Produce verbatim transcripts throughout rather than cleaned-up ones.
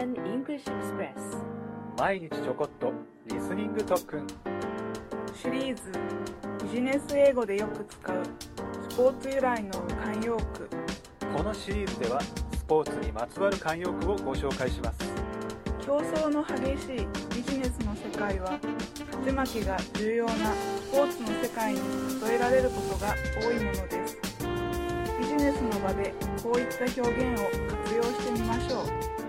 Japan English Express 毎日ちょこっとリスニング特訓シリーズビジネス英語でよく使うスポーツ由来の慣用句。 このシリーズではスポーツにまつわる慣用句をご紹介します。 競争の激しいビジネスの世界は勝ち負けが重要なスポーツの世界に例えられることが多いものです。ビジネスの場でこういった表現を活用してみましょう。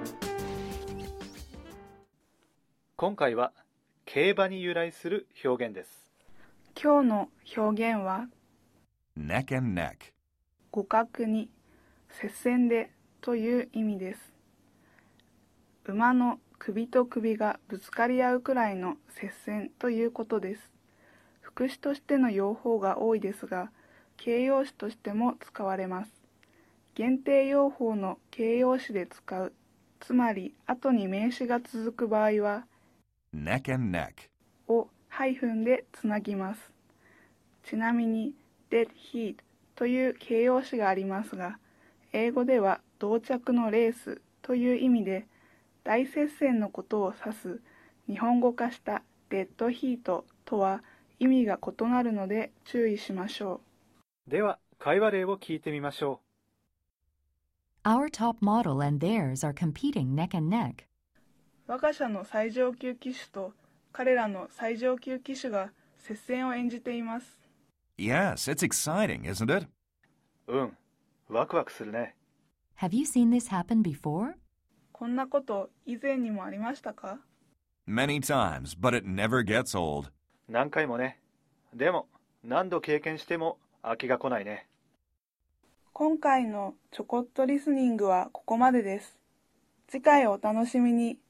今回は競馬に由来する表現です。 今日の表現は neck and neck 互角に接戦でという意味です。馬の首と首がぶつかり合うくらいの接戦ということです。副詞としての用法が多いですが、形容詞としても使われます。限定用法の形容詞で使う、つまり後に名詞が続く場合は、 neck and neck をハイフンでつなぎます。ちなみに、dead heat という形容詞がありますが、英語では同着のレースという意味で、大接戦のことを指す日本語化したデッドヒートとは意味が異なるので注意しましょう。では、会話例を聞いてみましょう。Our top model and theirs are competing neck and neck. 我が社の最上級機種と彼らの最上級機種が接戦を演じています。 Yes, it's exciting, isn't it? うん、ワクワクするね。 Have you seen this happen before? こんなこと以前にもありましたか？ Many times, but it never gets old. 何回もね。でも、何度経験しても飽きが来ないね。 今回のちょこっとリスニングはここまでです。次回お楽しみに。